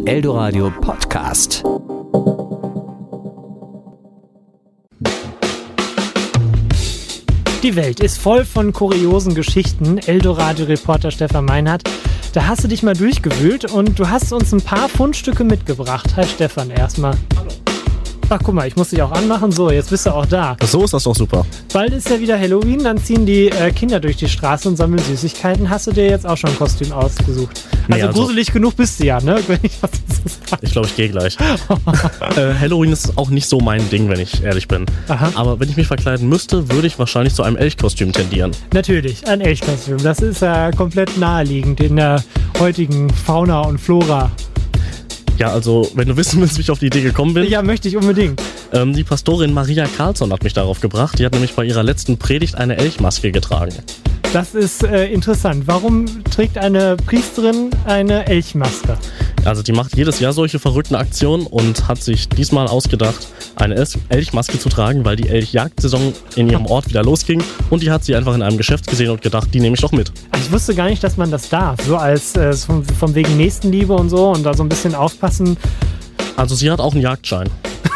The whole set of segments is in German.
Eldoradio Podcast. Die Welt ist voll von kuriosen Geschichten. Eldoradio-Reporter Stefan Meinhardt, da hast du dich mal durchgewühlt und du hast uns ein paar Fundstücke mitgebracht. Hi Stefan, erstmal. Hallo. Ach, guck mal, ich muss dich auch anmachen. So, jetzt bist du auch da. So ist das doch super. Bald ist ja wieder Halloween, dann ziehen die Kinder durch die Straße und sammeln Süßigkeiten. Hast du dir jetzt auch schon ein Kostüm ausgesucht? Also gruselig genug bist du ja, ne? Ich glaube, ich gehe gleich. Halloween ist auch nicht so mein Ding, wenn ich ehrlich bin. Aha. Aber wenn ich mich verkleiden müsste, würde ich wahrscheinlich zu einem Elchkostüm tendieren. Natürlich, ein Elchkostüm. Das ist ja komplett naheliegend in der heutigen Fauna und Flora. Ja, also, wenn du wissen willst, wie ich auf die Idee gekommen bin. Ja, möchte ich unbedingt. Die Pastorin Maria Karlsson hat mich darauf gebracht. Die hat nämlich bei ihrer letzten Predigt eine Elchmaske getragen. Das ist interessant. Warum trägt eine Priesterin eine Elchmaske? Also die macht jedes Jahr solche verrückten Aktionen und hat sich diesmal ausgedacht, eine Elchmaske zu tragen, weil die Elchjagdsaison in ihrem Ort wieder losging und die hat sie einfach in einem Geschäft gesehen und gedacht, die nehme ich doch mit. Ich wusste gar nicht, dass man das darf, so als von wegen Nächstenliebe und so und da so ein bisschen aufpassen. Also sie hat auch einen Jagdschein.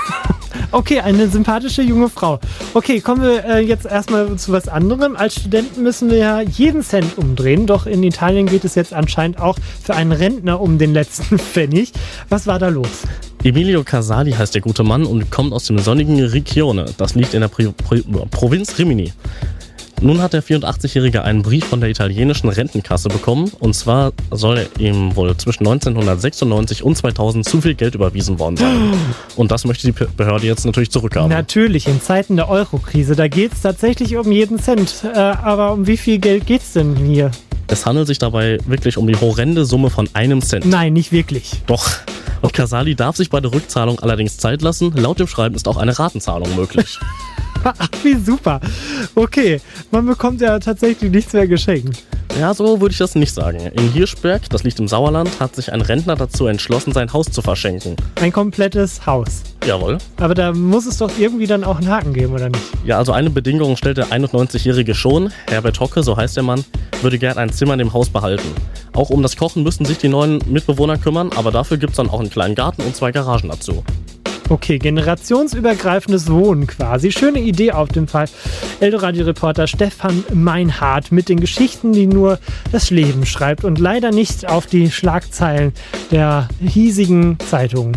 Okay, eine sympathische junge Frau. Okay, kommen wir jetzt erstmal zu was anderem. Als Studenten müssen wir ja jeden Cent umdrehen, doch in Italien geht es jetzt anscheinend auch für einen Rentner um den letzten Pfennig. Was war da los? Emilio Casali heißt der gute Mann und kommt aus dem sonnigen Riccione. Das liegt in der Provinz Rimini. Nun hat der 84-Jährige einen Brief von der italienischen Rentenkasse bekommen. Und zwar soll ihm wohl zwischen 1996 und 2000 zu viel Geld überwiesen worden sein. Und das möchte die Behörde jetzt natürlich zurückhaben. Natürlich, in Zeiten der Euro-Krise, da geht es tatsächlich um jeden Cent. Aber um wie viel Geld geht es denn hier? Es handelt sich dabei wirklich um die horrende Summe von 1 Cent. Nein, nicht wirklich. Doch. Und Casali darf sich bei der Rückzahlung allerdings Zeit lassen. Laut dem Schreiben ist auch eine Ratenzahlung möglich. Ach, wie super. Okay, man bekommt ja tatsächlich nichts mehr geschenkt. Ja, so würde ich das nicht sagen. In Hirschberg, das liegt im Sauerland, hat sich ein Rentner dazu entschlossen, sein Haus zu verschenken. Ein komplettes Haus. Jawohl. Aber da muss es doch irgendwie dann auch einen Haken geben, oder nicht? Ja, also eine Bedingung stellt der 91-Jährige schon. Herbert Hocke, so heißt der Mann, würde gern ein Zimmer in dem Haus behalten. Auch um das Kochen müssten sich die neuen Mitbewohner kümmern, aber dafür gibt es dann auch einen kleinen Garten und 2 Garagen dazu. Okay, generationsübergreifendes Wohnen quasi. Schöne Idee auf dem Fall. Eldoradio-Reporter Stefan Meinhardt mit den Geschichten, die nur das Leben schreibt und leider nicht auf die Schlagzeilen der hiesigen Zeitungen.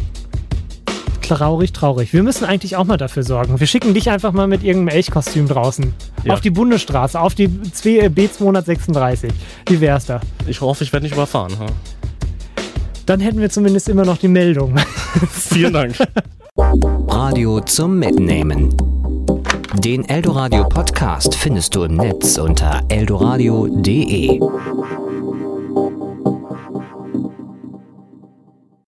Traurig, traurig. Wir müssen eigentlich auch mal dafür sorgen. Wir schicken dich einfach mal mit irgendeinem Elchkostüm draußen. Ja. Auf die Bundesstraße, auf die B236. Wie wär's da? Ich hoffe, ich werde nicht überfahren. Hm? Dann hätten wir zumindest immer noch die Meldung. Vielen Dank. Radio zum Mitnehmen. Den Eldoradio Podcast findest du im Netz unter eldoradio.de.